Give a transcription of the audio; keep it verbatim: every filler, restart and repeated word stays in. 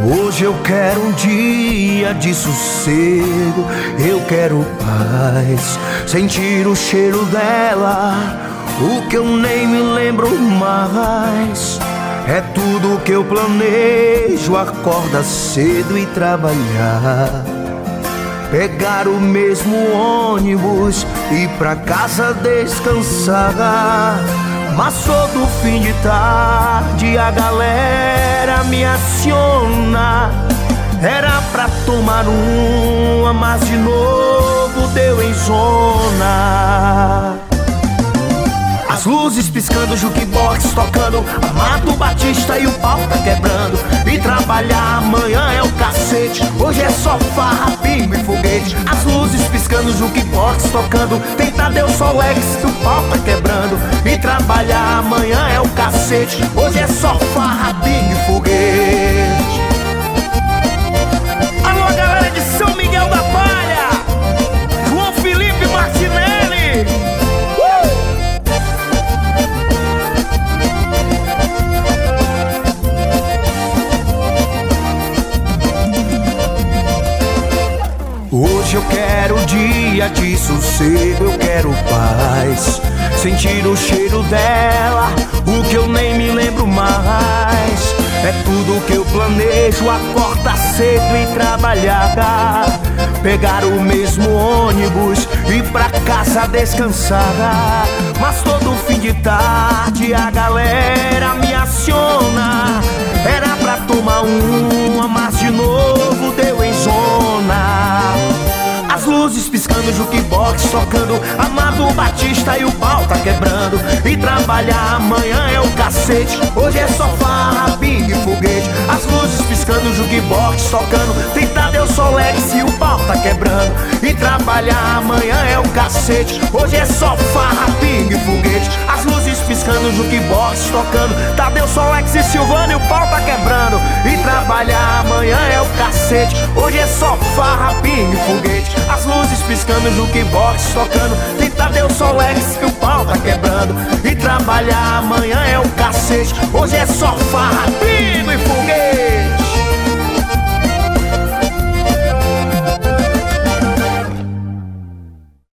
Hoje eu quero um dia de sossego, eu quero paz, sentir o cheiro dela, o que eu nem me lembro mais. É tudo que eu planejo, acorda cedo e trabalhar, pegar o mesmo ônibus e ir pra casa descansar. Mas todo fim de tarde a galera me aciona, era pra tomar uma, mas de novo deu em zona. As luzes piscando, jukebox tocando, Amado Batista e o pau tá quebrando. E trabalhar amanhã é o cacete, hoje é só farra, bingo e foguete. As luzes piscando, jukebox tocando, tem Tadeu Solex que o pau tá quebrando. E trabalhar amanhã é o cacete, hoje é só farra, bingo e foguete. Alô galera de São Miguel da Palha, João Felipe Martinelli. Hoje eu quero dia de sossego, eu quero paz, sentir o cheiro dela, o que eu nem me lembro mais. É tudo que eu planejo, acordar cedo e trabalhar, pegar o mesmo ônibus e ir pra casa descansar. Mas todo fim de tarde a galera me aciona, era pra tomar uma, mas de novo deu em zona. As luzes piscando, jukebox tocando, Amado Batista e o pau tá quebrando. E trabalhar amanhã é o cacete, hoje é só farra, bingo e foguete. As luzes piscando, jukebox tocando, tem Tadeu Solex e o pau tá quebrando. E trabalhar amanhã é o cacete, hoje é só farra, bingo e foguete. As luzes piscando, jukebox tocando, Tadeu Solex e Silvano e o pau tá quebrando. E trabalhar amanhã é o cacete, hoje é só farra, bingo e foguete. As luzes piscando, jukebox tocando, tem Tadeu Solex que o pau tá quebrando. E trabalhar amanhã é o cacete, hoje é só farra, bingo e foguete.